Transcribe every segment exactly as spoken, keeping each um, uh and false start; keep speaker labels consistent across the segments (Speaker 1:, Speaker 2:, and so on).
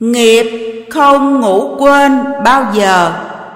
Speaker 1: Nghiệp không ngủ quên bao giờ.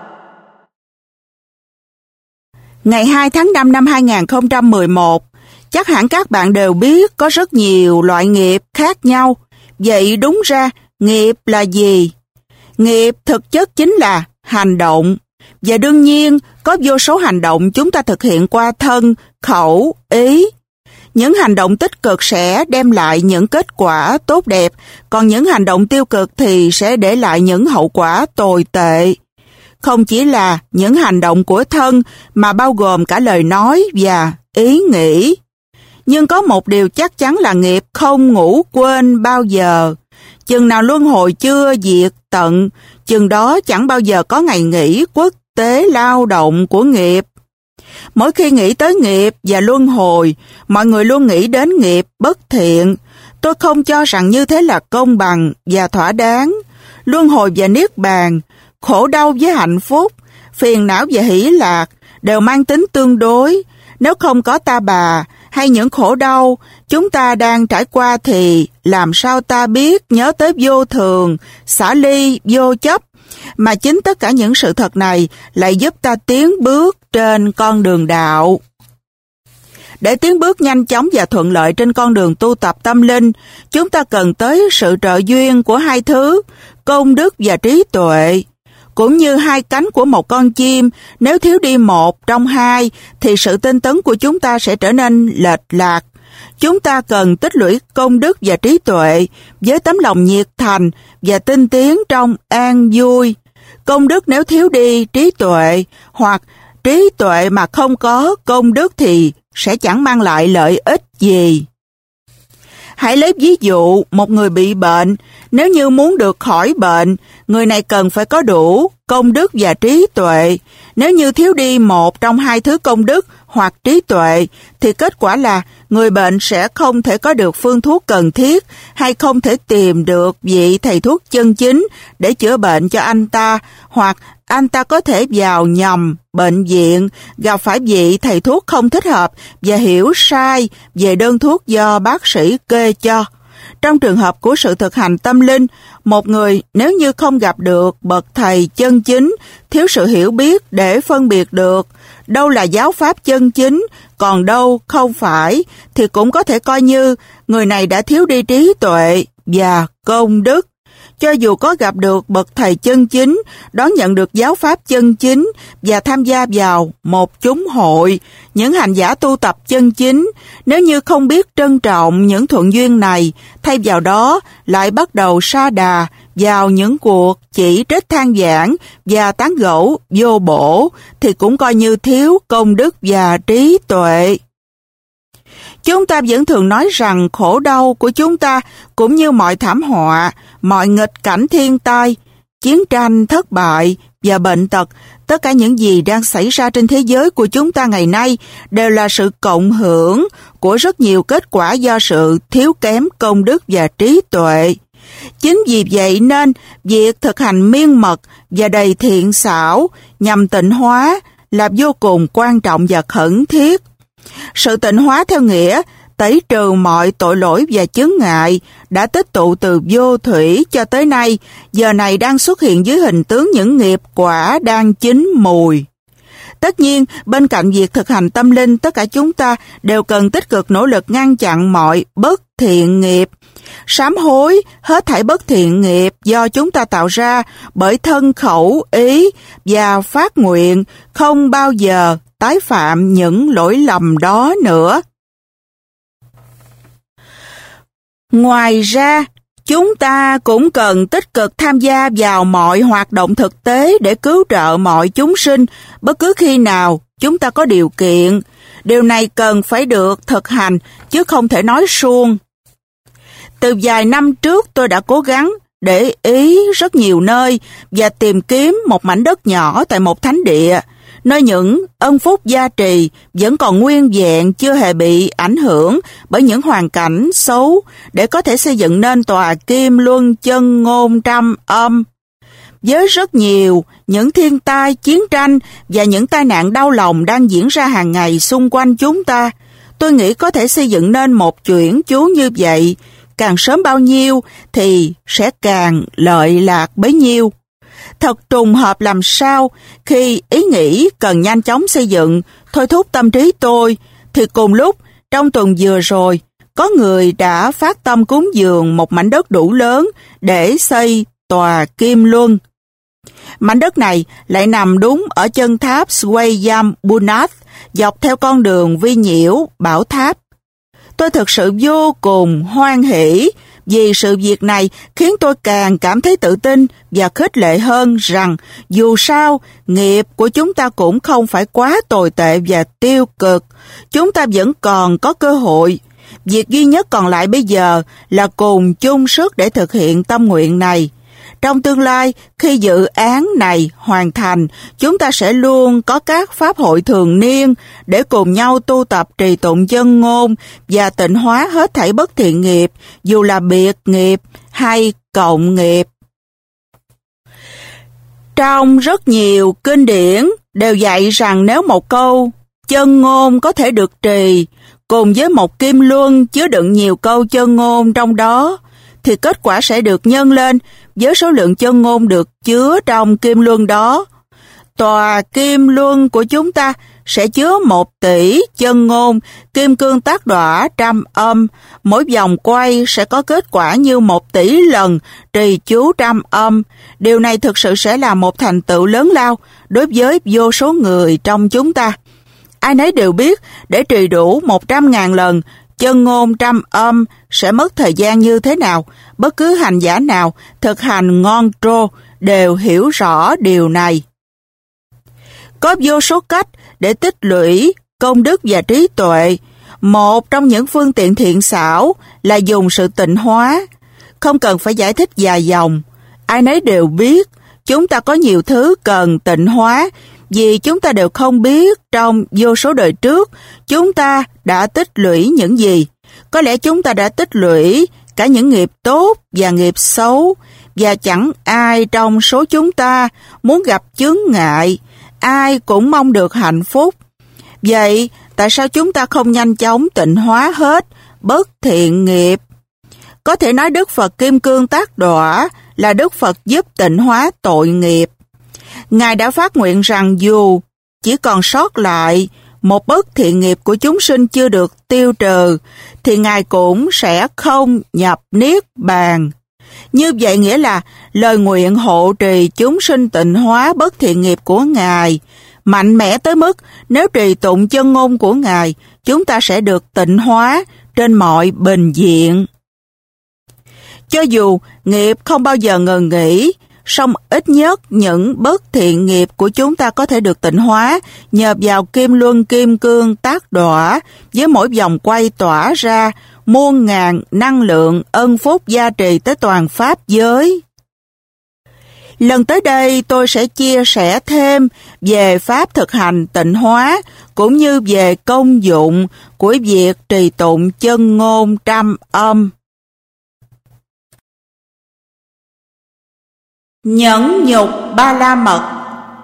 Speaker 1: Ngày hai tháng năm năm hai nghìn không trăm mười một, chắc hẳn các bạn đều biết có rất nhiều loại nghiệp khác nhau. Vậy đúng ra, nghiệp là gì? Nghiệp thực chất chính là hành động. Và đương nhiên, có vô số hành động chúng ta thực hiện qua thân, khẩu, ý. Những hành động tích cực sẽ đem lại những kết quả tốt đẹp, còn những hành động tiêu cực thì sẽ để lại những hậu quả tồi tệ. Không chỉ là những hành động của thân mà bao gồm cả lời nói và ý nghĩ. Nhưng có một điều chắc chắn là nghiệp không ngủ quên bao giờ. Chừng nào luân hồi chưa diệt tận, chừng đó chẳng bao giờ có ngày nghỉ quốc tế lao động của nghiệp. Mỗi khi nghĩ tới nghiệp và luân hồi, mọi người luôn nghĩ đến nghiệp bất thiện. Tôi không cho rằng như thế là công bằng và thỏa đáng. Luân hồi và niết bàn, khổ đau với hạnh phúc, phiền não và hỷ lạc đều mang tính tương đối. Nếu không có ta bà hay những khổ đau chúng ta đang trải qua thì làm sao ta biết nhớ tới vô thường, xả ly, vô chấp, mà chính tất cả những sự thật này lại giúp ta tiến bước trên con đường đạo. Để tiến bước nhanh chóng và thuận lợi trên con đường tu tập tâm linh, chúng ta cần tới sự trợ duyên của hai thứ, công đức và trí tuệ. Cũng như hai cánh của một con chim, nếu thiếu đi một trong hai, thì sự tinh tấn của chúng ta sẽ trở nên lệch lạc. Chúng ta cần tích lũy công đức và trí tuệ với tấm lòng nhiệt thành và tinh tiến trong an vui. Công đức nếu thiếu đi trí tuệ, hoặc trí tuệ mà không có công đức thì sẽ chẳng mang lại lợi ích gì. Hãy lấy ví dụ một người bị bệnh, nếu như muốn được khỏi bệnh, người này cần phải có đủ công đức và trí tuệ. Nếu như thiếu đi một trong hai thứ công đức hoặc trí tuệ, thì kết quả là người bệnh sẽ không thể có được phương thuốc cần thiết hay không thể tìm được vị thầy thuốc chân chính để chữa bệnh cho anh ta, hoặc anh ta có thể vào nhầm bệnh viện, gặp phải vị thầy thuốc không thích hợp và hiểu sai về đơn thuốc do bác sĩ kê cho. Trong trường hợp của sự thực hành tâm linh, một người nếu như không gặp được bậc thầy chân chính, thiếu sự hiểu biết để phân biệt được đâu là giáo pháp chân chính, còn đâu không phải, thì cũng có thể coi như người này đã thiếu đi trí tuệ và công đức. Cho dù có gặp được bậc thầy chân chính, đón nhận được giáo pháp chân chính và tham gia vào một chúng hội, những hành giả tu tập chân chính, nếu như không biết trân trọng những thuận duyên này, thay vào đó lại bắt đầu sa đà vào những cuộc chỉ trích than vãn và tán gẫu vô bổ, thì cũng coi như thiếu công đức và trí tuệ. Chúng ta vẫn thường nói rằng khổ đau của chúng ta cũng như mọi thảm họa, mọi nghịch cảnh thiên tai, chiến tranh, thất bại và bệnh tật, tất cả những gì đang xảy ra trên thế giới của chúng ta ngày nay đều là sự cộng hưởng của rất nhiều kết quả do sự thiếu kém công đức và trí tuệ. Chính vì vậy nên việc thực hành miên mật và đầy thiện xảo nhằm tịnh hóa là vô cùng quan trọng và khẩn thiết. Sự tịnh hóa theo nghĩa tẩy trừ mọi tội lỗi và chướng ngại đã tích tụ từ vô thủy cho tới nay, giờ này đang xuất hiện dưới hình tướng những nghiệp quả đang chín mùi. Tất nhiên, bên cạnh việc thực hành tâm linh, tất cả chúng ta đều cần tích cực nỗ lực ngăn chặn mọi bất thiện nghiệp, sám hối hết thảy bất thiện nghiệp do chúng ta tạo ra bởi thân khẩu ý và phát nguyện không bao giờ tái phạm những lỗi lầm đó nữa. Ngoài ra, chúng ta cũng cần tích cực tham gia vào mọi hoạt động thực tế để cứu trợ mọi chúng sinh bất cứ khi nào chúng ta có điều kiện. Điều này cần phải được thực hành chứ không thể nói suông. Từ vài năm trước tôi đã cố gắng để ý rất nhiều nơi và tìm kiếm một mảnh đất nhỏ tại một thánh địa, nơi những ân phúc gia trì vẫn còn nguyên vẹn, chưa hề bị ảnh hưởng bởi những hoàn cảnh xấu, để có thể xây dựng nên tòa Kim Luân Chân Ngôn Trăm Âm. Với rất nhiều những thiên tai, chiến tranh và những tai nạn đau lòng đang diễn ra hàng ngày xung quanh chúng ta, tôi nghĩ có thể xây dựng nên một chuyển chú như vậy, càng sớm bao nhiêu thì sẽ càng lợi lạc bấy nhiêu. Thật trùng hợp làm sao khi ý nghĩ cần nhanh chóng xây dựng thôi thúc tâm trí tôi, thì cùng lúc trong tuần vừa rồi có người đã phát tâm cúng dường một mảnh đất đủ lớn để xây tòa Kim Luân. Mảnh đất này lại nằm đúng ở chân tháp Swayambhunath, dọc theo con đường vi nhiễu bảo tháp. Tôi thực sự vô cùng hoan hỷ vì sự việc này khiến tôi càng cảm thấy tự tin và khích lệ hơn rằng dù sao, nghiệp của chúng ta cũng không phải quá tồi tệ và tiêu cực. Chúng ta vẫn còn có cơ hội. Việc duy nhất còn lại bây giờ là cùng chung sức để thực hiện tâm nguyện này. Trong tương lai, khi dự án này hoàn thành, chúng ta sẽ luôn có các pháp hội thường niên để cùng nhau tu tập trì tụng chân ngôn và tịnh hóa hết thảy bất thiện nghiệp, dù là biệt nghiệp hay cộng nghiệp. Trong rất nhiều kinh điển đều dạy rằng nếu một câu chân ngôn có thể được trì cùng với một kim luân chứa đựng nhiều câu chân ngôn trong đó, thì kết quả sẽ được nhân lên với số lượng chân ngôn được chứa trong kim luân đó. Tòa kim luân của chúng ta sẽ chứa một tỷ chân ngôn kim cương tác đọa trăm âm. Mỗi vòng quay sẽ có kết quả như một tỷ lần trì chú trăm âm. Điều này thực sự sẽ là một thành tựu lớn lao đối với vô số người trong chúng ta. Ai nấy đều biết để trì đủ một trăm ngàn lần chân ngôn trăm âm sẽ mất thời gian như thế nào. Bất cứ hành giả nào thực hành ngon trô đều hiểu rõ điều này. Có vô số cách để tích lũy công đức và trí tuệ. Một trong những phương tiện thiện xảo là dùng sự tịnh hóa. Không cần phải giải thích dài dòng. Ai nấy đều biết chúng ta có nhiều thứ cần tịnh hóa vì chúng ta đều không biết trong vô số đời trước chúng ta đã tích lũy những gì. Có lẽ chúng ta đã tích lũy cả những nghiệp tốt và nghiệp xấu, và chẳng ai trong số chúng ta muốn gặp chướng ngại, ai cũng mong được hạnh phúc. Vậy tại sao chúng ta không nhanh chóng tịnh hóa hết bất thiện nghiệp? Có thể nói Đức Phật Kim Cương Tác Đọa là Đức Phật giúp tịnh hóa tội nghiệp. Ngài đã phát nguyện rằng dù chỉ còn sót lại một bất thiện nghiệp của chúng sinh chưa được tiêu trừ, thì Ngài cũng sẽ không nhập Niết Bàn. Như vậy nghĩa là lời nguyện hộ trì chúng sinh tịnh hóa bất thiện nghiệp của Ngài mạnh mẽ tới mức nếu trì tụng chân ngôn của Ngài, chúng ta sẽ được tịnh hóa trên mọi bình diện. Cho dù nghiệp không bao giờ ngừng nghỉ, song ít nhất những bất thiện nghiệp của chúng ta có thể được tịnh hóa nhờ vào kim luân kim cương tác đọa, với mỗi vòng quay tỏa ra muôn ngàn năng lượng ân phúc gia trì tới toàn pháp giới. Lần tới đây tôi sẽ chia sẻ thêm về pháp thực hành tịnh hóa cũng như về công dụng của việc trì tụng chân ngôn trăm âm. Nhẫn nhục ba la mật.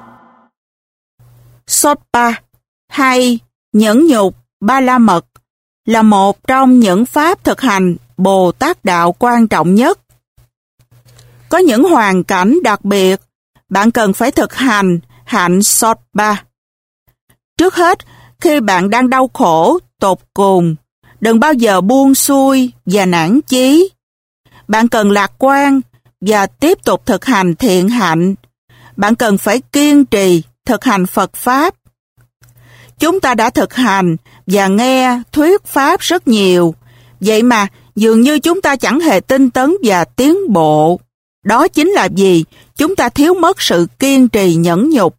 Speaker 1: Sopa hay nhẫn nhục ba la mật là một trong những pháp thực hành Bồ Tát đạo quan trọng nhất. Có những hoàn cảnh đặc biệt, bạn cần phải thực hành hạnh Sopa. Trước hết, khi bạn đang đau khổ, tột cùng, đừng bao giờ buông xuôi và nản chí. Bạn cần lạc quan và tiếp tục thực hành thiện hạnh. Bạn cần phải kiên trì thực hành Phật Pháp. Chúng ta đã thực hành và nghe thuyết Pháp rất nhiều, vậy mà dường như chúng ta chẳng hề tinh tấn và tiến bộ. Đó chính là vì chúng ta thiếu mất sự kiên trì nhẫn nhục.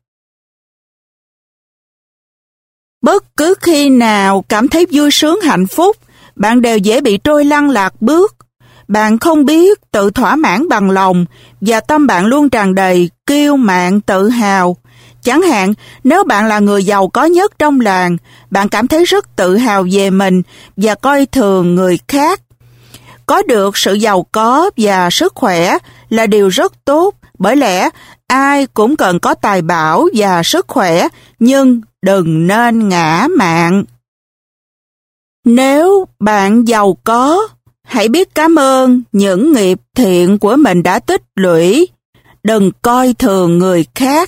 Speaker 1: Bất cứ khi nào cảm thấy vui sướng hạnh phúc, bạn đều dễ bị trôi lăn lạc bước. Bạn không biết tự thỏa mãn bằng lòng và tâm bạn luôn tràn đầy kiêu mạn tự hào. Chẳng hạn, nếu bạn là người giàu có nhất trong làng, bạn cảm thấy rất tự hào về mình và coi thường người khác. Có được sự giàu có và sức khỏe là điều rất tốt, bởi lẽ ai cũng cần có tài bảo và sức khỏe, nhưng đừng nên ngã mạn. Nếu bạn giàu có Hãy biết cảm ơn những nghiệp thiện của mình đã tích lũy. Đừng coi thường người khác.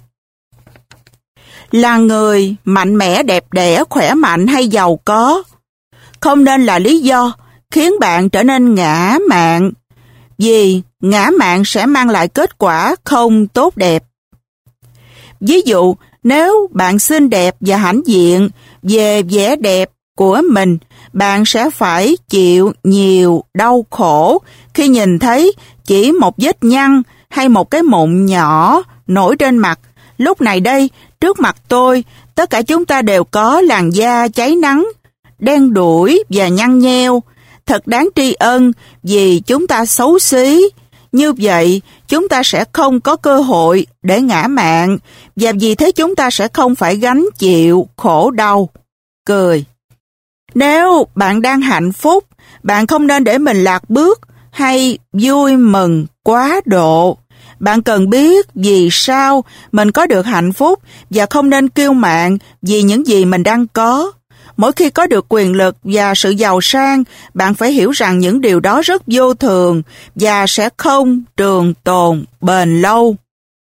Speaker 1: Là người mạnh mẽ, đẹp đẽ, khỏe mạnh hay giàu có không nên là lý do khiến bạn trở nên ngã mạn, vì ngã mạn sẽ mang lại kết quả không tốt đẹp. Ví dụ, nếu bạn xinh đẹp và hãnh diện về vẻ đẹp của mình, bạn sẽ phải chịu nhiều đau khổ khi nhìn thấy chỉ một vết nhăn hay một cái mụn nhỏ nổi trên mặt. Lúc này đây, trước mặt tôi, tất cả chúng ta đều có làn da cháy nắng, đen đủi và nhăn nheo. Thật đáng tri ân vì chúng ta xấu xí. Như vậy, chúng ta sẽ không có cơ hội để ngã mạn, và vì thế chúng ta sẽ không phải gánh chịu khổ đau. Cười. Nếu bạn đang hạnh phúc, bạn không nên để mình lạc bước hay vui mừng quá độ. Bạn cần biết vì sao mình có được hạnh phúc và không nên kiêu mạn vì những gì mình đang có. Mỗi khi có được quyền lực và sự giàu sang, bạn phải hiểu rằng những điều đó rất vô thường và sẽ không trường tồn bền lâu.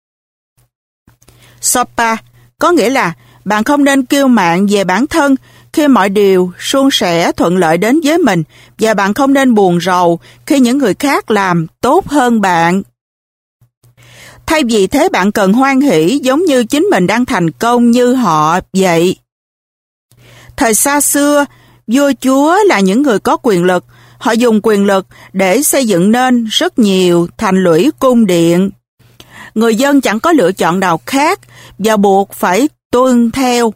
Speaker 1: Sopa có nghĩa là bạn không nên kiêu mạn về bản thân khi mọi điều suôn sẻ thuận lợi đến với mình, và bạn không nên buồn rầu khi những người khác làm tốt hơn bạn. Thay vì thế, bạn cần hoan hỷ giống như chính mình đang thành công như họ vậy. Thời xa xưa, vua chúa là những người có quyền lực. Họ dùng quyền lực để xây dựng nên rất nhiều thành lũy cung điện. Người dân chẳng có lựa chọn nào khác và buộc phải tuân theo.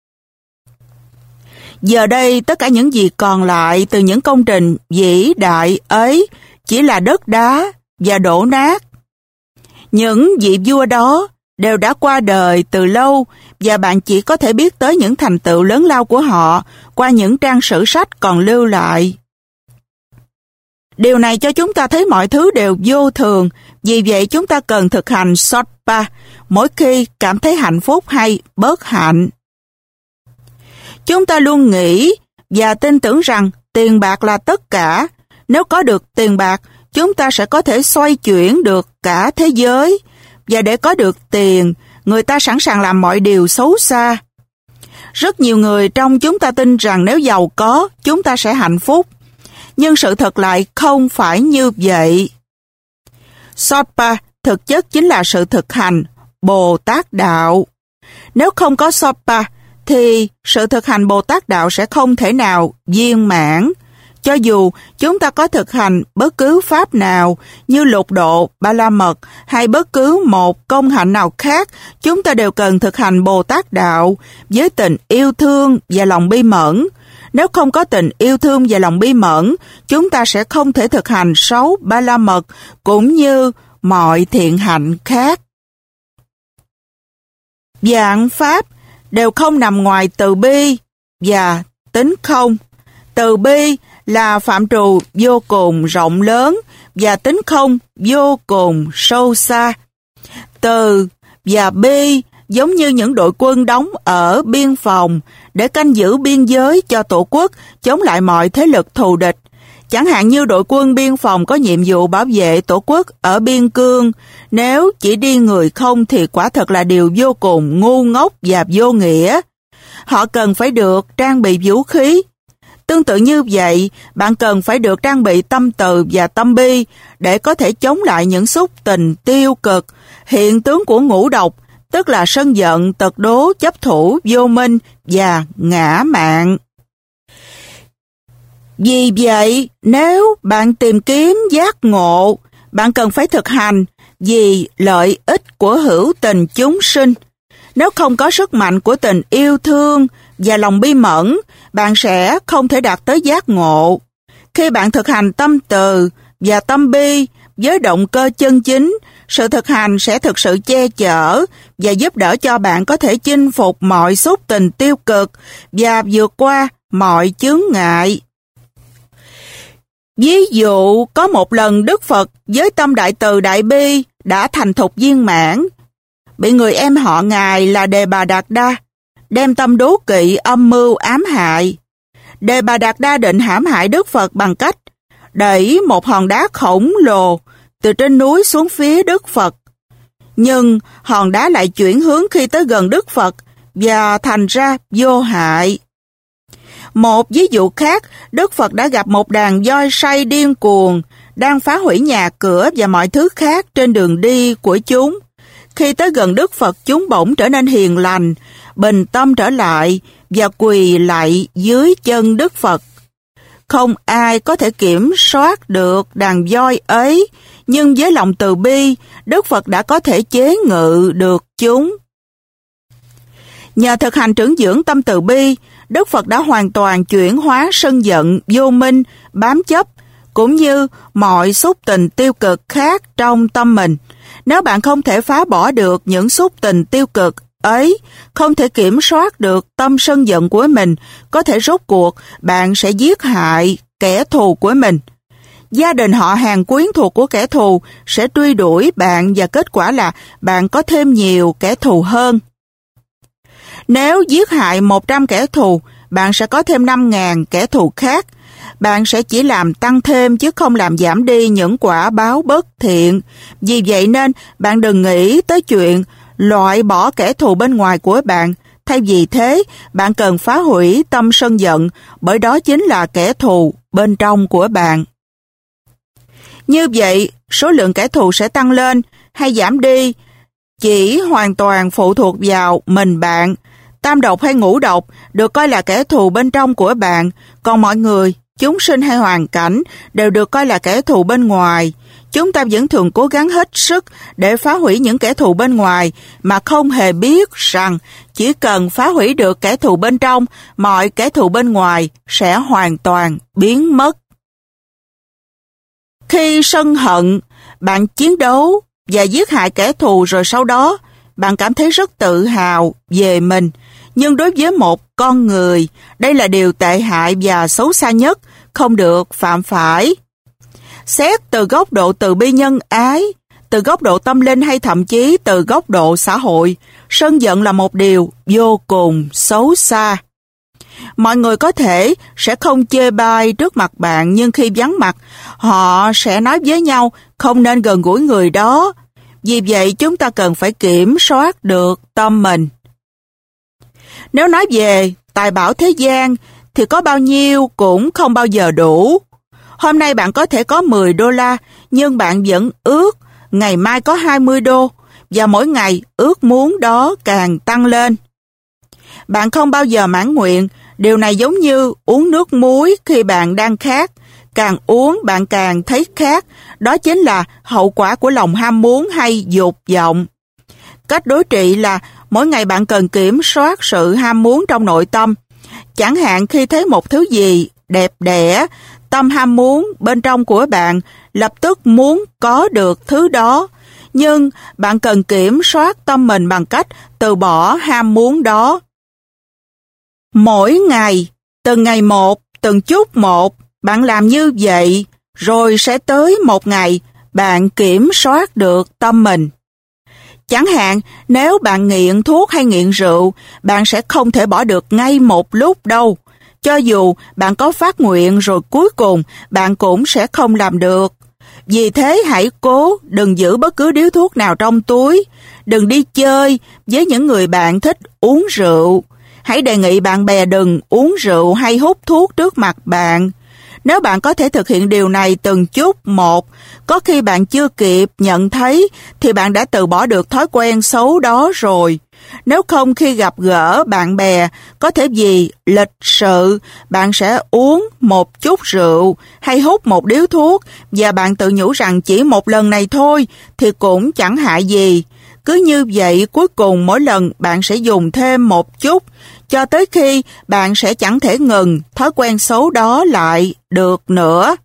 Speaker 1: Giờ đây, tất cả những gì còn lại từ những công trình vĩ đại ấy chỉ là đất đá và đổ nát. Những vị vua đó đều đã qua đời từ lâu, và bạn chỉ có thể biết tới những thành tựu lớn lao của họ qua những trang sử sách còn lưu lại. Điều này cho chúng ta thấy mọi thứ đều vô thường, vì vậy chúng ta cần thực hành Sopa mỗi khi cảm thấy hạnh phúc hay bất hạnh. Chúng ta luôn nghĩ và tin tưởng rằng tiền bạc là tất cả. Nếu có được tiền bạc, chúng ta sẽ có thể xoay chuyển được cả thế giới. Và để có được tiền, người ta sẵn sàng làm mọi điều xấu xa. Rất nhiều người trong chúng ta tin rằng nếu giàu có, chúng ta sẽ hạnh phúc. Nhưng sự thật lại không phải như vậy. Sopa thực chất chính là sự thực hành Bồ Tát Đạo. Nếu không có Sopa, thì sự thực hành Bồ Tát Đạo sẽ không thể nào viên mãn. Cho dù chúng ta có thực hành bất cứ pháp nào như lục độ, ba la mật hay bất cứ một công hạnh nào khác, chúng ta đều cần thực hành Bồ Tát Đạo với tình yêu thương và lòng bi mẫn. Nếu không có tình yêu thương và lòng bi mẫn, chúng ta sẽ không thể thực hành sáu ba la mật cũng như mọi thiện hạnh khác. Vạn pháp đều không nằm ngoài từ bi và tính không. Từ bi là phạm trù vô cùng rộng lớn và tính không vô cùng sâu xa. Từ và bi giống như những đội quân đóng ở biên phòng để canh giữ biên giới cho tổ quốc chống lại mọi thế lực thù địch. Chẳng hạn như đội quân biên phòng có nhiệm vụ bảo vệ tổ quốc ở biên cương. Nếu chỉ đi người không thì quả thật là điều vô cùng ngu ngốc và vô nghĩa. Họ cần phải được trang bị vũ khí. Tương tự như vậy, bạn cần phải được trang bị tâm từ và tâm bi để có thể chống lại những xúc tình tiêu cực, hiện tướng của ngũ độc, tức là sân giận, tật đố, chấp thủ, vô minh và ngã mạn. Vì vậy, nếu bạn tìm kiếm giác ngộ, bạn cần phải thực hành vì lợi ích của hữu tình chúng sinh. Nếu không có sức mạnh của tình yêu thương và lòng bi mẫn, bạn sẽ không thể đạt tới giác ngộ. Khi bạn thực hành tâm từ và tâm bi với động cơ chân chính, sự thực hành sẽ thực sự che chở và giúp đỡ cho bạn có thể chinh phục mọi xúc tình tiêu cực và vượt qua mọi chướng ngại. Ví dụ, có một lần Đức Phật với tâm đại từ đại bi đã thành thục viên mãn, bị người em họ Ngài là Đề Bà Đạt Đa đem tâm đố kỵ âm mưu ám hại. Đề Bà Đạt Đa định hãm hại Đức Phật bằng cách đẩy một hòn đá khổng lồ từ trên núi xuống phía Đức Phật. Nhưng hòn đá lại chuyển hướng khi tới gần Đức Phật và thành ra vô hại. Một ví dụ khác, Đức Phật đã gặp một đàn voi say điên cuồng, đang phá hủy nhà cửa và mọi thứ khác trên đường đi của chúng. Khi tới gần Đức Phật, chúng bỗng trở nên hiền lành, bình tâm trở lại và quỳ lạy dưới chân Đức Phật. Không ai có thể kiểm soát được đàn voi ấy, nhưng với lòng từ bi, Đức Phật đã có thể chế ngự được chúng. Nhờ thực hành trưởng dưỡng tâm từ bi, Đức Phật đã hoàn toàn chuyển hóa sân giận, vô minh, bám chấp, cũng như mọi xúc tình tiêu cực khác trong tâm mình. Nếu bạn không thể phá bỏ được những xúc tình tiêu cực ấy, không thể kiểm soát được tâm sân giận của mình, có thể rốt cuộc bạn sẽ giết hại kẻ thù của mình. Gia đình họ hàng quyến thuộc của kẻ thù sẽ truy đuổi bạn và kết quả là bạn có thêm nhiều kẻ thù hơn. Nếu giết hại một trăm kẻ thù, bạn sẽ có thêm năm nghìn kẻ thù khác. Bạn sẽ chỉ làm tăng thêm chứ không làm giảm đi những quả báo bất thiện. Vì vậy nên bạn đừng nghĩ tới chuyện loại bỏ kẻ thù bên ngoài của bạn. Thay vì thế, bạn cần phá hủy tâm sân giận, bởi đó chính là kẻ thù bên trong của bạn. Như vậy, số lượng kẻ thù sẽ tăng lên hay giảm đi chỉ hoàn toàn phụ thuộc vào mình bạn. Tam độc hay ngũ độc được coi là kẻ thù bên trong của bạn, còn mọi người, chúng sinh hay hoàn cảnh đều được coi là kẻ thù bên ngoài. Chúng ta vẫn thường cố gắng hết sức để phá hủy những kẻ thù bên ngoài mà không hề biết rằng chỉ cần phá hủy được kẻ thù bên trong, mọi kẻ thù bên ngoài sẽ hoàn toàn biến mất. Khi sân hận, bạn chiến đấu và giết hại kẻ thù rồi sau đó, bạn cảm thấy rất tự hào về mình. Nhưng đối với một con người, đây là điều tệ hại và xấu xa nhất, không được phạm phải. Xét từ góc độ từ bi nhân ái, từ góc độ tâm linh hay thậm chí từ góc độ xã hội, sân giận là một điều vô cùng xấu xa. Mọi người có thể sẽ không chê bai trước mặt bạn, nhưng khi vắng mặt, họ sẽ nói với nhau không nên gần gũi người đó. Vì vậy chúng ta cần phải kiểm soát được tâm mình. Nếu nói về tài bảo thế gian thì có bao nhiêu cũng không bao giờ đủ. Hôm nay bạn có thể có mười đô la, nhưng bạn vẫn ước ngày mai có hai mươi đô, và mỗi ngày ước muốn đó càng tăng lên. Bạn không bao giờ mãn nguyện, điều này giống như uống nước muối khi bạn đang khát. Càng uống bạn càng thấy khát, đó chính là hậu quả của lòng ham muốn hay dục vọng. Cách đối trị là mỗi ngày bạn cần kiểm soát sự ham muốn trong nội tâm. Chẳng hạn khi thấy một thứ gì đẹp đẽ, tâm ham muốn bên trong của bạn lập tức muốn có được thứ đó. Nhưng bạn cần kiểm soát tâm mình bằng cách từ bỏ ham muốn đó. Mỗi ngày, từng ngày một, từng chút một, bạn làm như vậy, rồi sẽ tới một ngày bạn kiểm soát được tâm mình. Chẳng hạn, nếu bạn nghiện thuốc hay nghiện rượu, bạn sẽ không thể bỏ được ngay một lúc đâu. Cho dù bạn có phát nguyện rồi cuối cùng bạn cũng sẽ không làm được. Vì thế hãy cố đừng giữ bất cứ điếu thuốc nào trong túi. Đừng đi chơi với những người bạn thích uống rượu. Hãy đề nghị bạn bè đừng uống rượu hay hút thuốc trước mặt bạn. Nếu bạn có thể thực hiện điều này từng chút một, có khi bạn chưa kịp nhận thấy thì bạn đã từ bỏ được thói quen xấu đó rồi. Nếu không khi gặp gỡ bạn bè, có thể vì lịch sự, bạn sẽ uống một chút rượu hay hút một điếu thuốc và bạn tự nhủ rằng chỉ một lần này thôi thì cũng chẳng hại gì. Cứ như vậy cuối cùng mỗi lần bạn sẽ dùng thêm một chút cho tới khi bạn sẽ chẳng thể ngừng thói quen xấu đó lại được nữa.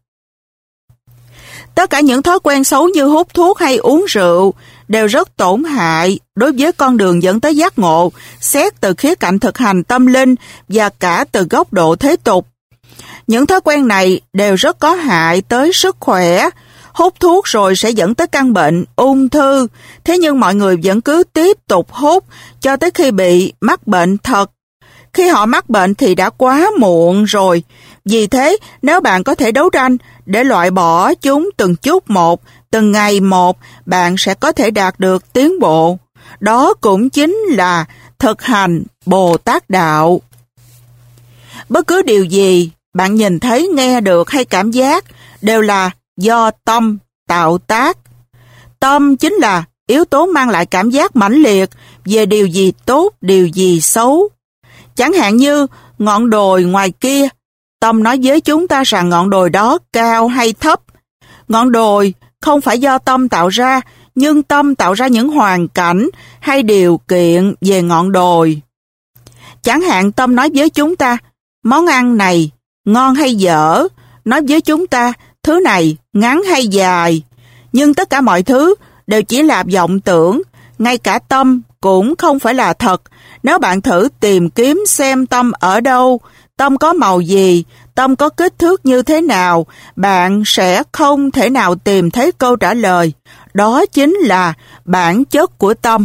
Speaker 1: Tất cả những thói quen xấu như hút thuốc hay uống rượu đều rất tổn hại đối với con đường dẫn tới giác ngộ, xét từ khía cạnh thực hành tâm linh và cả từ góc độ thế tục. Những thói quen này đều rất có hại tới sức khỏe. Hút thuốc rồi sẽ dẫn tới căn bệnh ung thư, thế nhưng mọi người vẫn cứ tiếp tục hút cho tới khi bị mắc bệnh thật. Khi họ mắc bệnh thì đã quá muộn rồi. Vì thế, nếu bạn có thể đấu tranh để loại bỏ chúng từng chút một, từng ngày một, bạn sẽ có thể đạt được tiến bộ. Đó cũng chính là thực hành Bồ Tát Đạo. Bất cứ điều gì bạn nhìn thấy, nghe được hay cảm giác đều là do tâm tạo tác. Tâm chính là yếu tố mang lại cảm giác mãnh liệt về điều gì tốt, điều gì xấu. Chẳng hạn như ngọn đồi ngoài kia, tâm nói với chúng ta rằng ngọn đồi đó cao hay thấp. Ngọn đồi không phải do tâm tạo ra, nhưng tâm tạo ra những hoàn cảnh hay điều kiện về ngọn đồi. Chẳng hạn tâm nói với chúng ta, món ăn này ngon hay dở, nói với chúng ta, thứ này ngắn hay dài. Nhưng tất cả mọi thứ đều chỉ là vọng tưởng, ngay cả tâm cũng không phải là thật. Nếu bạn thử tìm kiếm xem tâm ở đâu, tâm có màu gì, tâm có kích thước như thế nào, bạn sẽ không thể nào tìm thấy câu trả lời. Đó chính là bản chất của tâm.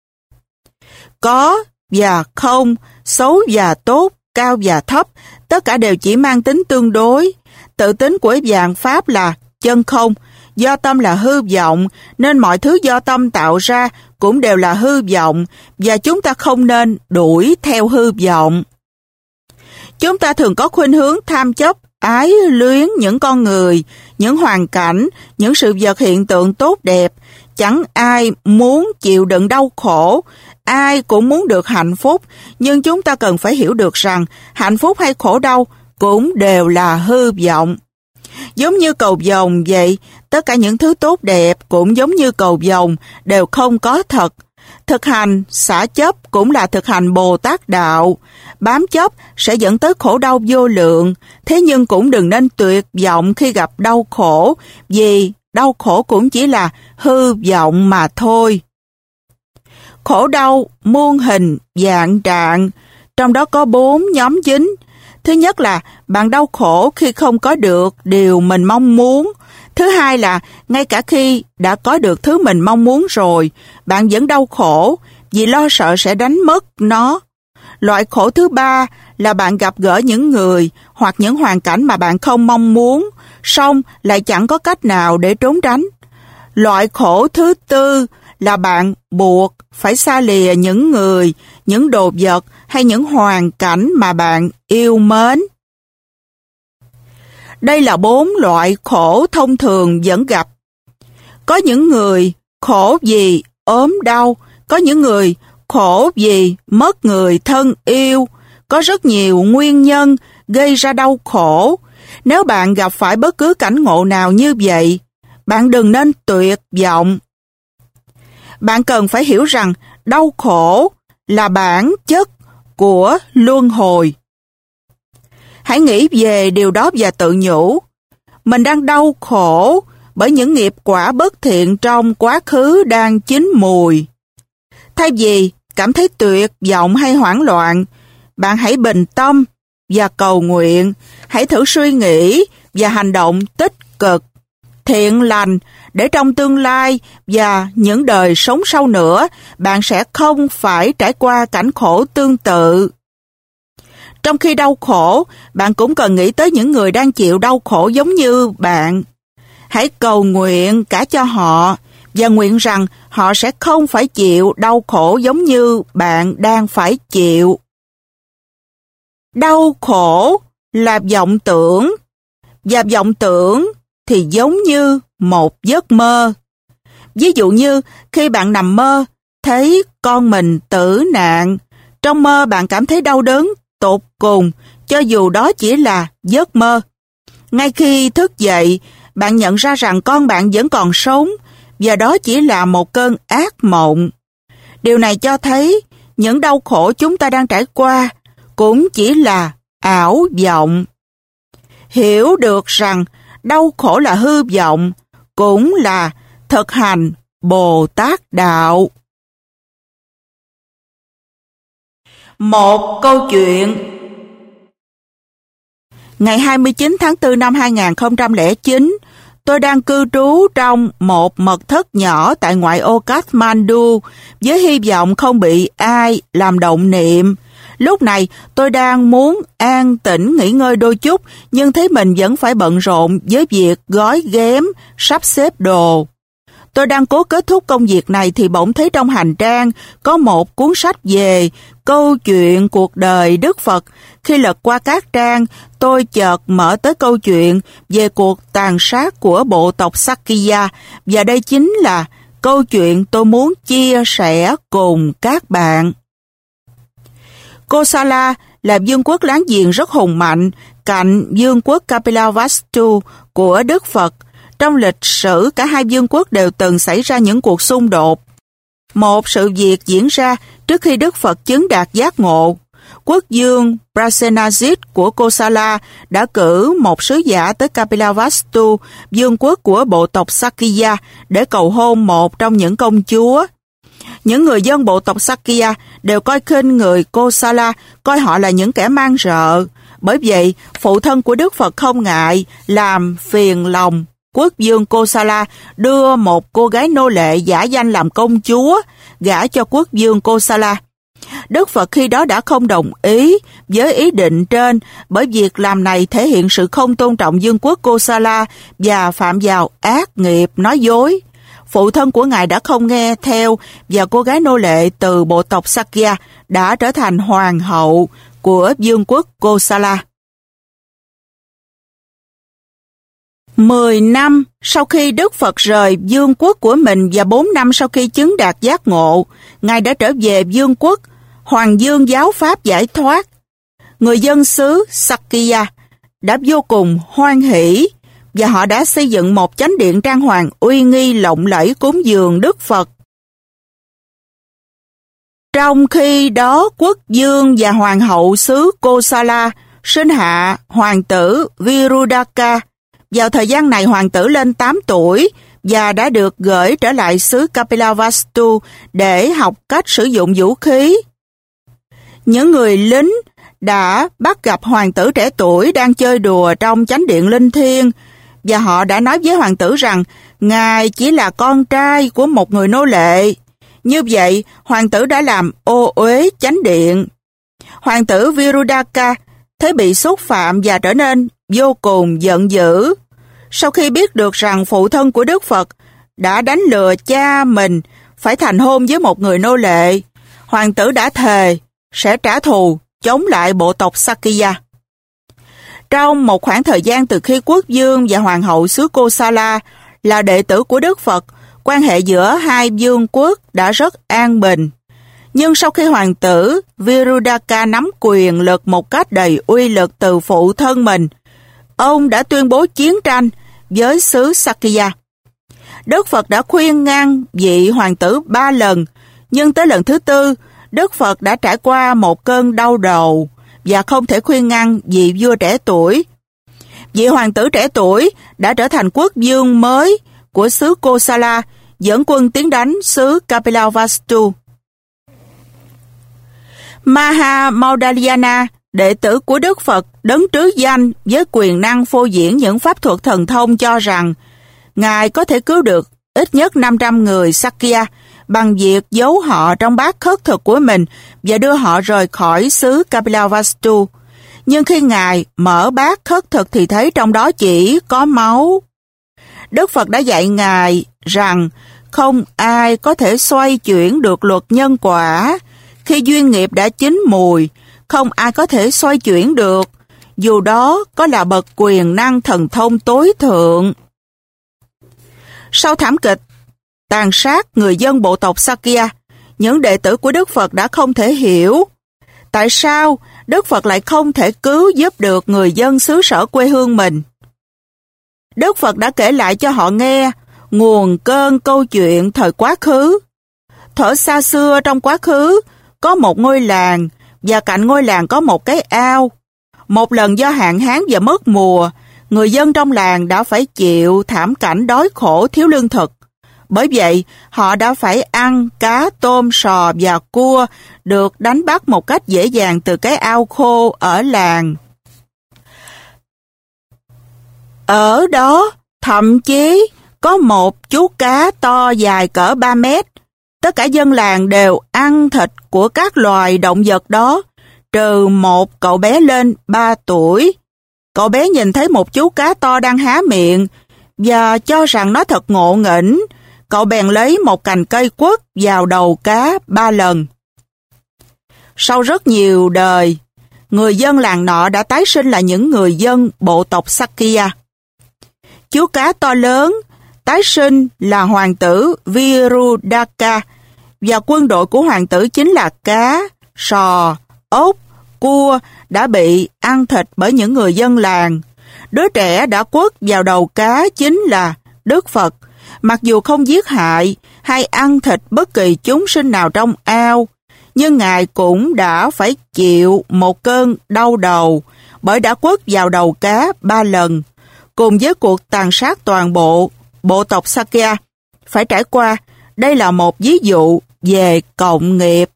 Speaker 1: Có và không, xấu và tốt, cao và thấp, tất cả đều chỉ mang tính tương đối. Tự tính của vạn pháp là chân không, do tâm là hư vọng, nên mọi thứ do tâm tạo ra cũng đều là hư vọng, và chúng ta không nên đuổi theo hư vọng. Chúng ta thường có khuynh hướng tham chấp, ái luyến những con người, những hoàn cảnh, những sự vật hiện tượng tốt đẹp. Chẳng ai muốn chịu đựng đau khổ, ai cũng muốn được hạnh phúc, nhưng chúng ta cần phải hiểu được rằng hạnh phúc hay khổ đau cũng đều là hư vọng. Giống như cầu vồng vậy, tất cả những thứ tốt đẹp cũng giống như cầu vồng, đều không có thật. Thực hành xả chấp cũng là thực hành Bồ Tát Đạo. Bám chấp sẽ dẫn tới khổ đau vô lượng, thế nhưng cũng đừng nên tuyệt vọng khi gặp đau khổ, vì đau khổ cũng chỉ là hư vọng mà thôi. Khổ đau muôn hình vạn trạng, trong đó có bốn nhóm chính. Thứ nhất là bạn đau khổ khi không có được điều mình mong muốn. Thứ hai là ngay cả khi đã có được thứ mình mong muốn rồi, bạn vẫn đau khổ vì lo sợ sẽ đánh mất nó. Loại khổ thứ ba là bạn gặp gỡ những người hoặc những hoàn cảnh mà bạn không mong muốn, song lại chẳng có cách nào để trốn tránh. Loại khổ thứ tư là bạn buộc phải xa lìa những người, những đồ vật hay những hoàn cảnh mà bạn yêu mến. Đây là bốn loại khổ thông thường vẫn gặp. Có những người khổ vì ốm đau, có những người khổ vì mất người thân yêu, có rất nhiều nguyên nhân gây ra đau khổ. Nếu bạn gặp phải bất cứ cảnh ngộ nào như vậy, bạn đừng nên tuyệt vọng. Bạn cần phải hiểu rằng đau khổ là bản chất của luân hồi. Hãy nghĩ về điều đó và tự nhủ, mình đang đau khổ bởi những nghiệp quả bất thiện trong quá khứ đang chín mùi. Thay vì cảm thấy tuyệt vọng hay hoảng loạn, bạn hãy bình tâm và cầu nguyện, hãy thử suy nghĩ và hành động tích cực, thiện lành, để trong tương lai và những đời sống sau nữa, bạn sẽ không phải trải qua cảnh khổ tương tự. Trong khi đau khổ, bạn cũng cần nghĩ tới những người đang chịu đau khổ giống như bạn. Hãy cầu nguyện cả cho họ và nguyện rằng họ sẽ không phải chịu đau khổ giống như bạn đang phải chịu. Đau khổ là vọng tưởng, và vọng tưởng thì giống như một giấc mơ. Ví dụ như khi bạn nằm mơ, thấy con mình tử nạn, trong mơ bạn cảm thấy đau đớn tột cùng, cho dù đó chỉ là giấc mơ. Ngay khi thức dậy, bạn nhận ra rằng con bạn vẫn còn sống, và đó chỉ là một cơn ác mộng. Điều này cho thấy những đau khổ chúng ta đang trải qua cũng chỉ là ảo vọng. Hiểu được rằng đau khổ là hư vọng cũng là thực hành Bồ Tát Đạo. Một câu chuyện. Ngày hai mươi chín tháng tư năm hai nghìn không trăm lẻ chín, tôi đang cư trú trong một mật thất nhỏ tại ngoại ô Kathmandu với hy vọng không bị ai làm động niệm. Lúc này tôi đang muốn an tĩnh nghỉ ngơi đôi chút, nhưng thấy mình vẫn phải bận rộn với việc gói ghém, sắp xếp đồ. Tôi đang cố kết thúc công việc này thì bỗng thấy trong hành trang có một cuốn sách về câu chuyện cuộc đời Đức Phật. Khi lật qua các trang, tôi chợt mở tới câu chuyện về cuộc tàn sát của bộ tộc Sakya, và đây chính là câu chuyện tôi muốn chia sẻ cùng các bạn. Kosala là vương quốc láng giềng rất hùng mạnh cạnh vương quốc Kapilavastu của Đức Phật. Trong lịch sử, cả hai vương quốc đều từng xảy ra những cuộc xung đột. Một sự việc diễn ra trước khi Đức Phật chứng đạt giác ngộ. Quốc vương Prasenajit của Kosala đã cử một sứ giả tới Kapilavastu, vương quốc của bộ tộc Sakya, để cầu hôn một trong những công chúa. Những người dân bộ tộc Sakya đều coi khinh người Kosala, coi họ là những kẻ man rợ. Bởi vậy, phụ thân của Đức Phật không ngại làm phiền lòng quốc vương Kosala đưa một cô gái nô lệ giả danh làm công chúa gả cho quốc vương Kosala. Đức Phật khi đó đã không đồng ý với ý định trên, bởi việc làm này thể hiện sự không tôn trọng vương quốc Kosala và phạm vào ác nghiệp nói dối. Phụ thân của ngài đã không nghe theo, và cô gái nô lệ từ bộ tộc Sakya đã trở thành hoàng hậu của vương quốc Kosala. Mười năm sau khi Đức Phật rời vương quốc của mình và bốn năm sau khi chứng đạt giác ngộ, ngài đã trở về vương quốc. Hoàng dương giáo pháp giải thoát. Người dân xứ Sakya đã vô cùng hoan hỷ, và họ đã xây dựng một chánh điện trang hoàng uy nghi lộng lẫy cúng dường Đức Phật. Trong khi đó, quốc vương và hoàng hậu xứ Kosala sinh hạ hoàng tử Virudaka. Vào thời gian này, hoàng tử lên tám tuổi và đã được gửi trở lại xứ Kapilavastu để học cách sử dụng vũ khí. Những người lính đã bắt gặp hoàng tử trẻ tuổi đang chơi đùa trong chánh điện linh thiêng, và họ đã nói với hoàng tử rằng ngài chỉ là con trai của một người nô lệ. Như vậy, hoàng tử đã làm ô uế chánh điện. Hoàng tử Virudaka thấy bị xúc phạm và trở nên vô cùng giận dữ. Sau khi biết được rằng phụ thân của Đức Phật đã đánh lừa cha mình phải thành hôn với một người nô lệ, hoàng tử đã thề sẽ trả thù chống lại bộ tộc Sakya. Trong một khoảng thời gian từ khi quốc vương và hoàng hậu xứ Kosala là đệ tử của Đức Phật, quan hệ giữa hai vương quốc đã rất an bình. Nhưng sau khi hoàng tử Virudaka nắm quyền lực một cách đầy uy lực từ phụ thân mình, ông đã tuyên bố chiến tranh với xứ Sakya. Đức Phật đã khuyên ngăn vị hoàng tử ba lần, nhưng tới lần thứ tư, Đức Phật đã trải qua một cơn đau đầu và không thể khuyên ngăn vị vua trẻ tuổi. Vị hoàng tử trẻ tuổi đã trở thành quốc vương mới của xứ Kosala, dẫn quân tiến đánh xứ Kapilavastu. Maha Maudgalyana, đệ tử của Đức Phật đấng trứ danh với quyền năng phô diễn những pháp thuật thần thông, cho rằng ngài có thể cứu được ít nhất năm trăm người Sakya bằng việc giấu họ trong bát khất thực của mình và đưa họ rời khỏi xứ Kapilavastu. Nhưng khi ngài mở bát khất thực thì thấy trong đó chỉ có máu. Đức Phật đã dạy ngài rằng không ai có thể xoay chuyển được luật nhân quả. Khi duyên nghiệp đã chín mùi, không ai có thể xoay chuyển được, dù đó có là bậc quyền năng thần thông tối thượng. Sau thảm kịch tàn sát người dân bộ tộc Sakya, những đệ tử của Đức Phật đã không thể hiểu tại sao Đức Phật lại không thể cứu giúp được người dân xứ sở quê hương mình. Đức Phật đã kể lại cho họ nghe nguồn cơn câu chuyện thời quá khứ. Thuở xa xưa trong quá khứ, có một ngôi làng, và cạnh ngôi làng có một cái ao. Một lần do hạn hán và mất mùa, người dân trong làng đã phải chịu thảm cảnh đói khổ thiếu lương thực. Bởi vậy, họ đã phải ăn cá, tôm, sò và cua được đánh bắt một cách dễ dàng từ cái ao khô ở làng. Ở đó, thậm chí có một chú cá to dài cỡ ba mét. Tất cả dân làng đều ăn thịt của các loài động vật đó. trừ một cậu bé lên ba tuổi. Cậu bé nhìn thấy một chú cá to đang há miệng và cho rằng nó thật ngộ nghĩnh. Cậu bèn lấy một cành cây quất vào đầu cá ba lần. Sau rất nhiều đời, người dân làng nọ đã tái sinh là những người dân bộ tộc Sakya. Chú cá to lớn tái sinh là hoàng tử Virudaka và quân đội của hoàng tử chính là cá, sò, ốc, cua đã bị ăn thịt bởi những người dân làng. Đứa trẻ đã quất vào đầu cá chính là Đức Phật, mặc dù không giết hại hay ăn thịt bất kỳ chúng sinh nào trong ao, nhưng Ngài cũng đã phải chịu một cơn đau đầu bởi đã quất vào đầu cá ba lần, cùng với cuộc tàn sát toàn bộ bộ tộc Sakya phải trải qua. Đây là một ví dụ về cộng nghiệp.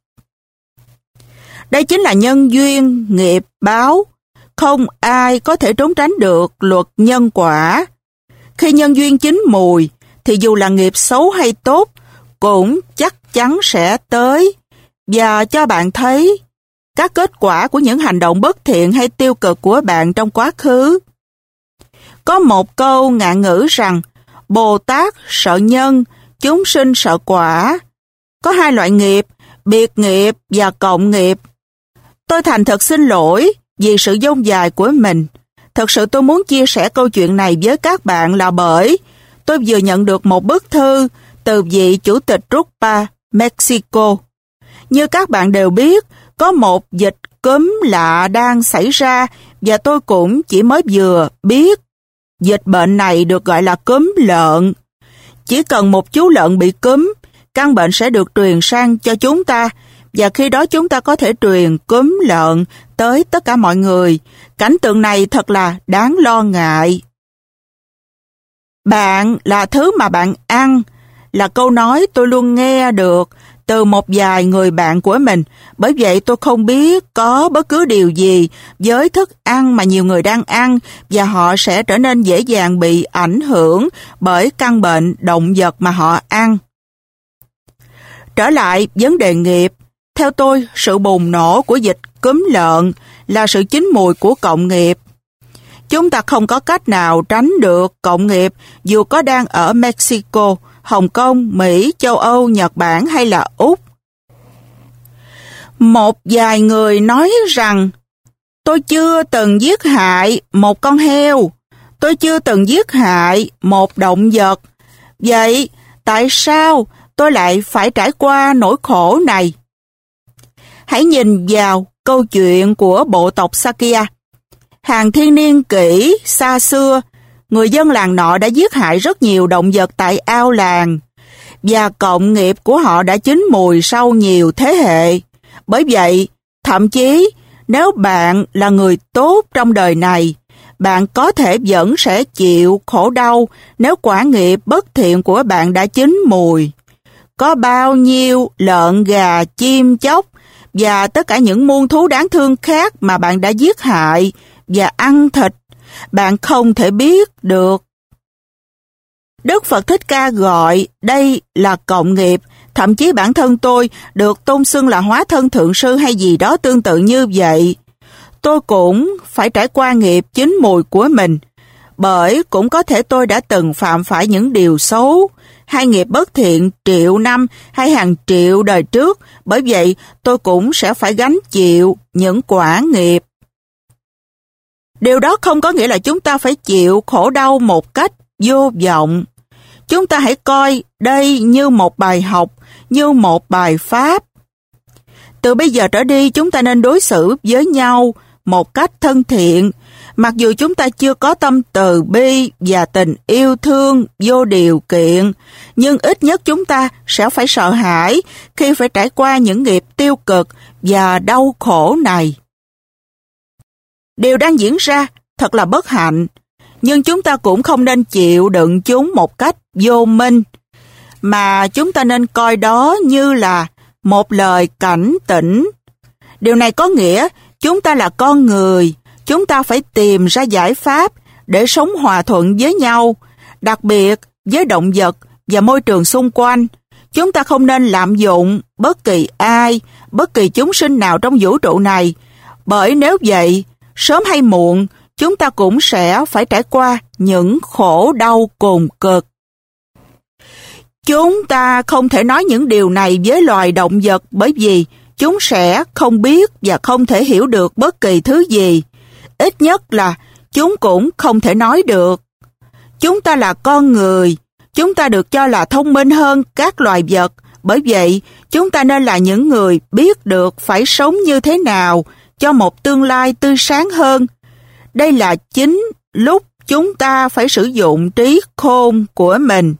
Speaker 1: Đây chính là nhân duyên, nghiệp báo. Không ai có thể trốn tránh được luật nhân quả. Khi nhân duyên chín mùi, thì dù là nghiệp xấu hay tốt, cũng chắc chắn sẽ tới và cho bạn thấy các kết quả của những hành động bất thiện hay tiêu cực của bạn trong quá khứ. Có một câu ngạn ngữ rằng Bồ Tát sợ nhân, chúng sinh sợ quả. Có hai loại nghiệp, biệt nghiệp và cộng nghiệp. Tôi thành thật xin lỗi vì sự dông dài của mình. Thật sự tôi muốn chia sẻ câu chuyện này với các bạn là bởi tôi vừa nhận được một bức thư từ vị chủ tịch Rupa, Mexico. Như các bạn đều biết, có một dịch cúm lạ đang xảy ra và tôi cũng chỉ mới vừa biết. Dịch bệnh này được gọi là cúm lợn. Chỉ cần một chú lợn bị cúm, căn bệnh sẽ được truyền sang cho chúng ta, và khi đó chúng ta có thể truyền cúm lợn tới tất cả mọi người. Cảnh tượng này thật là đáng lo ngại. Bạn là thứ mà bạn ăn, là câu nói tôi luôn nghe được từ một vài người bạn của mình. Bởi vậy tôi không biết có bất cứ điều gì với thức ăn mà nhiều người đang ăn và họ sẽ trở nên dễ dàng bị ảnh hưởng bởi căn bệnh động vật mà họ ăn. Trở lại vấn đề nghiệp, theo tôi, sự bùng nổ của dịch cúm lợn là sự chín mùi của cộng nghiệp. Chúng ta không có cách nào tránh được cộng nghiệp dù có đang ở Mexico, Hồng Kông, Mỹ, châu Âu, Nhật Bản hay là Úc. Một vài người nói rằng tôi chưa từng giết hại một con heo, tôi chưa từng giết hại một động vật. Vậy tại sao tôi lại phải trải qua nỗi khổ này? Hãy nhìn vào câu chuyện của bộ tộc Sakya. Hàng thiên niên kỷ xa xưa, người dân làng nọ đã giết hại rất nhiều động vật tại ao làng, và cộng nghiệp của họ đã chín mùi sau nhiều thế hệ. Bởi vậy, thậm chí nếu bạn là người tốt trong đời này, bạn có thể vẫn sẽ chịu khổ đau nếu quả nghiệp bất thiện của bạn đã chín mùi. Có bao nhiêu lợn, gà, chim, chóc và tất cả những muôn thú đáng thương khác mà bạn đã giết hại và ăn thịt, bạn không thể biết được. Đức Phật Thích Ca gọi đây là cộng nghiệp. Thậm chí bản thân tôi được tôn xưng là hóa thân thượng sư hay gì đó tương tự như vậy. Tôi cũng phải trải qua nghiệp chín mùi của mình, bởi cũng có thể tôi đã từng phạm phải những điều xấu hay nghiệp bất thiện triệu năm hay hàng triệu đời trước. Bởi vậy tôi cũng sẽ phải gánh chịu những quả nghiệp. Điều đó không có nghĩa là chúng ta phải chịu khổ đau một cách vô vọng. Chúng ta hãy coi đây như một bài học, như một bài pháp. Từ bây giờ trở đi, chúng ta nên đối xử với nhau một cách thân thiện, mặc dù chúng ta chưa có tâm từ bi và tình yêu thương vô điều kiện, nhưng ít nhất chúng ta sẽ phải sợ hãi khi phải trải qua những nghiệp tiêu cực và đau khổ này. Điều đang diễn ra thật là bất hạnh, nhưng chúng ta cũng không nên chịu đựng chúng một cách vô minh, mà chúng ta nên coi đó như là một lời cảnh tỉnh. Điều này có nghĩa chúng ta là con người, chúng ta phải tìm ra giải pháp để sống hòa thuận với nhau, đặc biệt với động vật và môi trường xung quanh. Chúng ta không nên lạm dụng bất kỳ ai, bất kỳ chúng sinh nào trong vũ trụ này, Bởi nếu vậy, sớm hay muộn, chúng ta cũng sẽ phải trải qua những khổ đau cùng cực. Chúng ta không thể nói những điều này với loài động vật bởi vì chúng sẽ không biết và không thể hiểu được bất kỳ thứ gì. Ít nhất là chúng cũng không thể nói được. Chúng ta là con người, chúng ta được cho là thông minh hơn các loài vật, bởi vậy chúng ta nên là những người biết được phải sống như thế nào cho một tương lai tươi sáng hơn. Đây là chính lúc chúng ta phải sử dụng trí khôn của mình.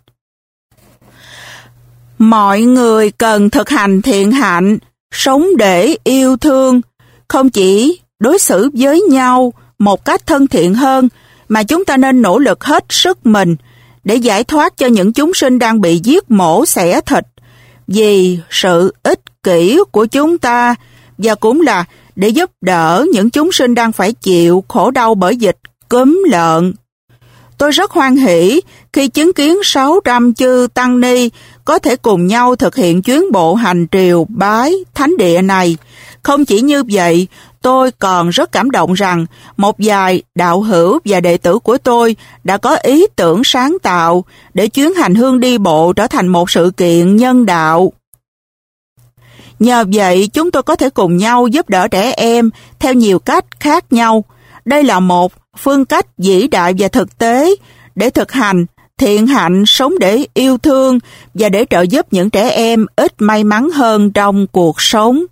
Speaker 1: Mọi người cần thực hành thiện hạnh, sống để yêu thương, không chỉ đối xử với nhau một cách thân thiện hơn, mà chúng ta nên nỗ lực hết sức mình để giải thoát cho những chúng sinh đang bị giết mổ xẻ thịt vì sự ích kỷ của chúng ta, và cũng là để giúp đỡ những chúng sinh đang phải chịu khổ đau bởi dịch cúm lợn. Tôi rất hoan hỷ khi chứng kiến sáu trăm chư tăng ni có thể cùng nhau thực hiện chuyến bộ hành triều bái thánh địa này. Không chỉ như vậy, tôi còn rất cảm động rằng một vài đạo hữu và đệ tử của tôi đã có ý tưởng sáng tạo để chuyến hành hương đi bộ trở thành một sự kiện nhân đạo. Nhờ vậy, chúng tôi có thể cùng nhau giúp đỡ trẻ em theo nhiều cách khác nhau. Đây là một phương cách vĩ đại và thực tế để thực hành thiện hạnh, sống để yêu thương và để trợ giúp những trẻ em ít may mắn hơn trong cuộc sống.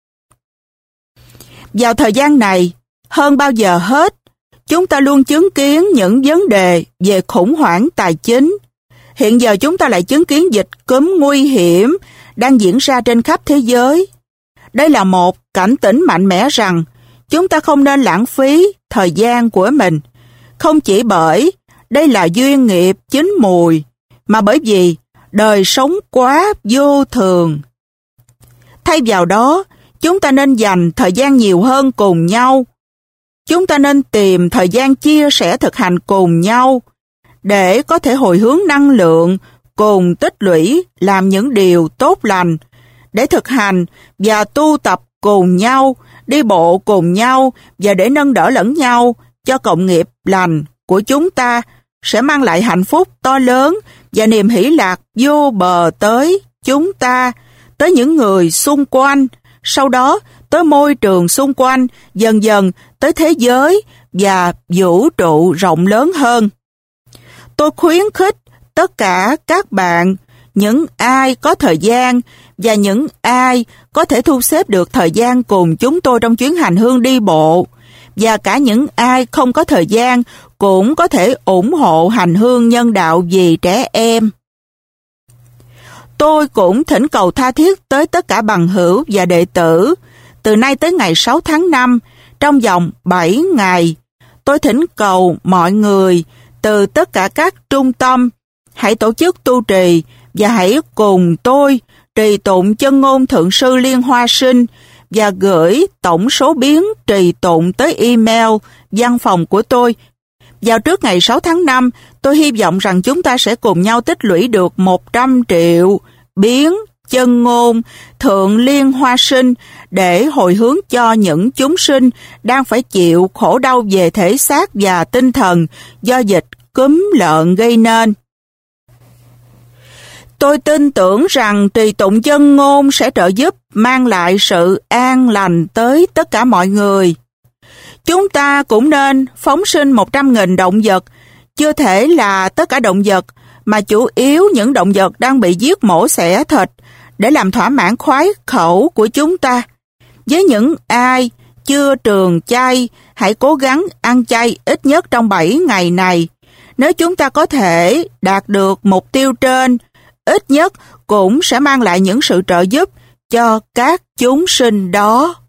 Speaker 1: Vào thời gian này, hơn bao giờ hết, chúng ta luôn chứng kiến những vấn đề về khủng hoảng tài chính. Hiện giờ chúng ta lại chứng kiến dịch cúm nguy hiểm đang diễn ra trên khắp thế giới. Đây là một cảnh tỉnh mạnh mẽ rằng chúng ta không nên lãng phí thời gian của mình, không chỉ bởi đây là duyên nghiệp chín mùi, mà bởi vì đời sống quá vô thường. Thay vào đó, chúng ta nên dành thời gian nhiều hơn cùng nhau. Chúng ta nên tìm thời gian chia sẻ thực hành cùng nhau để có thể hồi hướng năng lượng, cùng tích lũy làm những điều tốt lành, để thực hành và tu tập cùng nhau, đi bộ cùng nhau và để nâng đỡ lẫn nhau cho cộng nghiệp lành của chúng ta sẽ mang lại hạnh phúc to lớn và niềm hỷ lạc vô bờ tới chúng ta, tới những người xung quanh, sau đó tới môi trường xung quanh, dần dần tới thế giới và vũ trụ rộng lớn hơn. Tôi khuyến khích tất cả các bạn, những ai có thời gian và những ai có thể thu xếp được thời gian cùng chúng tôi trong chuyến hành hương đi bộ, và cả những ai không có thời gian cũng có thể ủng hộ hành hương nhân đạo vì trẻ em. Tôi cũng thỉnh cầu tha thiết tới tất cả bằng hữu và đệ tử, từ nay tới ngày sáu tháng năm, trong vòng bảy ngày, tôi thỉnh cầu mọi người từ tất cả các trung tâm hãy tổ chức tu trì và hãy cùng tôi trì tụng chân ngôn Thượng sư Liên Hoa Sinh và gửi tổng số biến trì tụng tới email văn phòng của tôi. Vào trước ngày sáu tháng năm, tôi hy vọng rằng chúng ta sẽ cùng nhau tích lũy được một trăm triệu biến chân ngôn Thượng Liên Hoa Sinh để hồi hướng cho những chúng sinh đang phải chịu khổ đau về thể xác và tinh thần do dịch cúm lợn gây nên. Tôi tin tưởng rằng trì tụng chân ngôn sẽ trợ giúp mang lại sự an lành tới tất cả mọi người. Chúng ta cũng nên phóng sinh một trăm nghìn động vật, chưa thể là tất cả động vật, mà chủ yếu những động vật đang bị giết mổ xẻ thịt để làm thỏa mãn khoái khẩu của chúng ta. Với những ai chưa trường chay, hãy cố gắng ăn chay ít nhất trong bảy ngày này. Nếu chúng ta có thể đạt được mục tiêu trên, ít nhất cũng sẽ mang lại những sự trợ giúp cho các chúng sinh đó.